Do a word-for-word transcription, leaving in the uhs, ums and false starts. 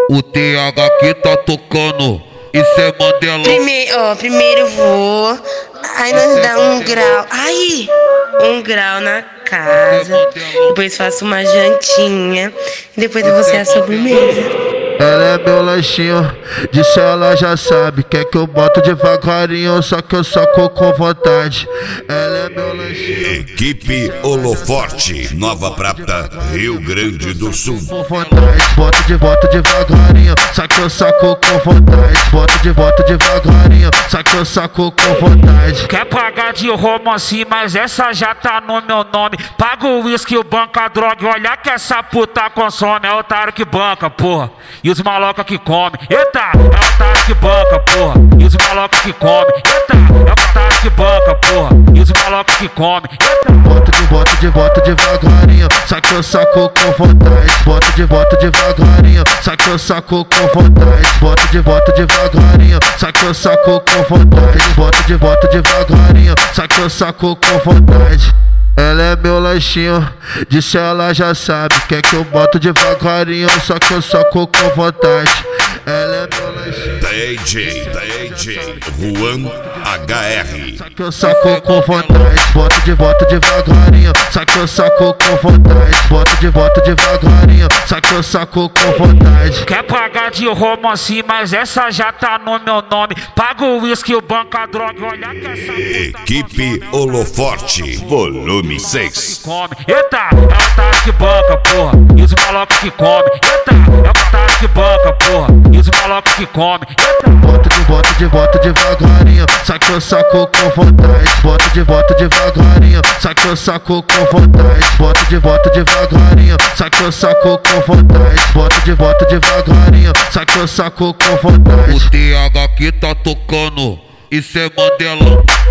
O T H que tá tocando, isso é Mandela. Primeiro, ó, primeiro eu vou, aí nós dá um grau, ai, um grau na casa, depois faço uma jantinha, e depois eu vou ser a sobremesa. Ela é meu lanchinho, disso ela já sabe. Quer que eu boto devagarinho, só que eu saco com vontade. Ela é meu lanchinho. Equipe Holoforte, Nova Prata, Rio Grande do Sul. Com vontade, boto de volta devagarinho, só que eu saco com vontade. Boto de volta devagarinho, só que eu saco com vontade. Quer pagar de romance, mas essa já tá no meu nome. Paga o uísque, o banca, a droga, olha que essa puta consome. É o otário que banca, porra. E os maloca que come, eita, é o otário que banca, porra. E os maloca que come, eita, é o otário que banca, porra. E os maloca que come, eita. Boto de volta, de volta devagarinho, só que eu saco com vontade. Boto de volta devagarinho, só que eu saco com vontade. Boto de volta devagarinho, só que eu saco com vontade. Boto de volta devagarinho, só que eu saco com vontade. Ela é meu lanchinho, disso ela já sabe. Quer que eu boto devagarinho, só que eu saco com vontade. Ela é meu lanchinho. D J, D J, Juan H R. Só que eu saco com vontade. Boto de volta devagarinho, só que eu saco com vontade. Boto de volta devagarinho, só que eu saco com vontade. Quer pagar de romance, mas essa já tá no meu nome. Paga o uísque, o banca, a droga, olha que essa puta Equipe Holoforte, volume seis. come, eita, é o otário que banca, porra. E os maloca que come, eita, é o otário que banca, porra. E os maloca que come, eita. Boto de volta, de volta devagarinho, só que eu saco com vontade. Boto de volta devagarinho, só que eu saco com vontade. Boto de volta devagarinho, só que eu saco com vontade. Boto de volta devagarinho, só que eu saco com vontade. O T H que tá tocando, isso é Mandela.